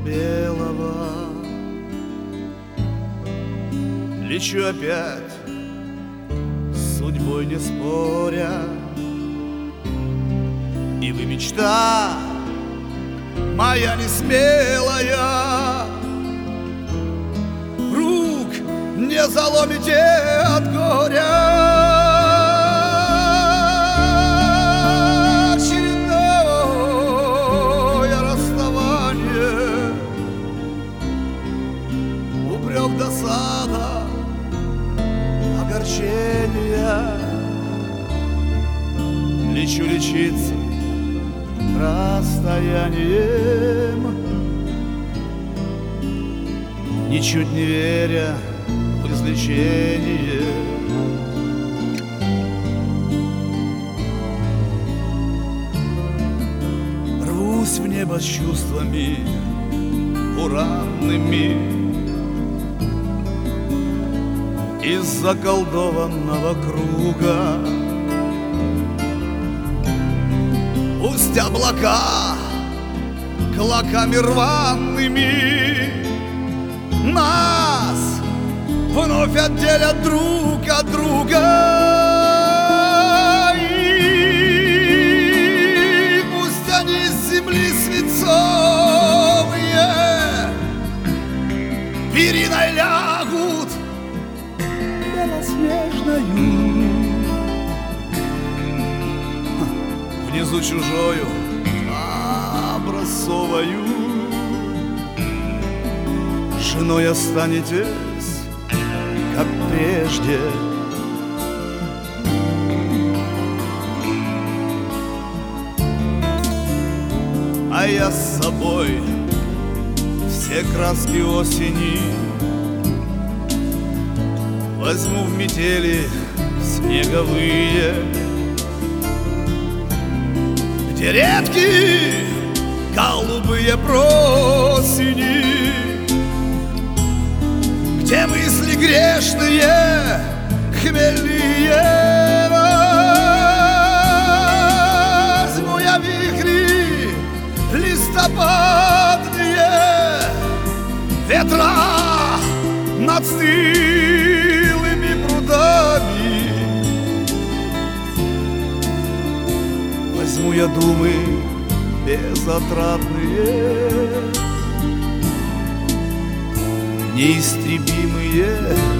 белого. Лечу опять, с судьбой не споря, и вы мечта моя несмелая. Рук не заломите от горя. Очередное расставание, упрек, досада, огорчение. Лечу лечиться расстоянием, ничуть не веря в излечение. Рвусь в небо с чувствами уранными из заколдованного круга. Пусть облака клоками рваными нас вновь отделят друг от друга. И пусть они с земли свинцовые периной лягут белоснежною. Внизу чужою образцовою женой останетесь, как прежде. А я с собой все краски осени возьму в метели снеговые, где редкие голубые просени, где мысли грешные, хмельные. Возьму я вихри листопадные, ветра над стылыми прудами. Возьму я думы безотрадные, неистребимые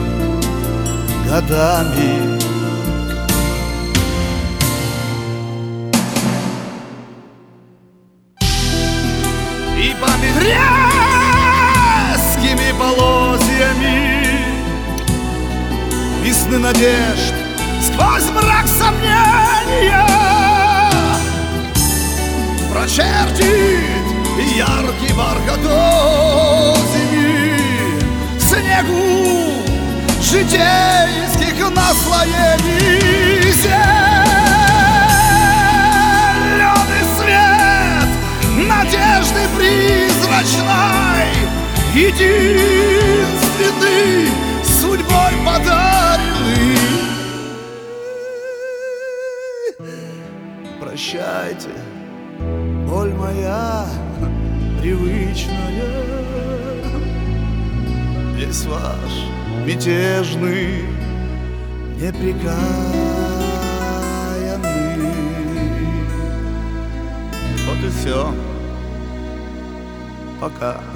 годами. И память резкими полозьями весны надежд сквозь мрак сомнения прочертит яркий бархат осени в снегу житейских наслоений. Зеленый свет надежды призрачной, единственный судьбой подаренный. Прощайте, боль моя привычная, весь ваш мятежный, непрекаянный. Вот и все. Пока.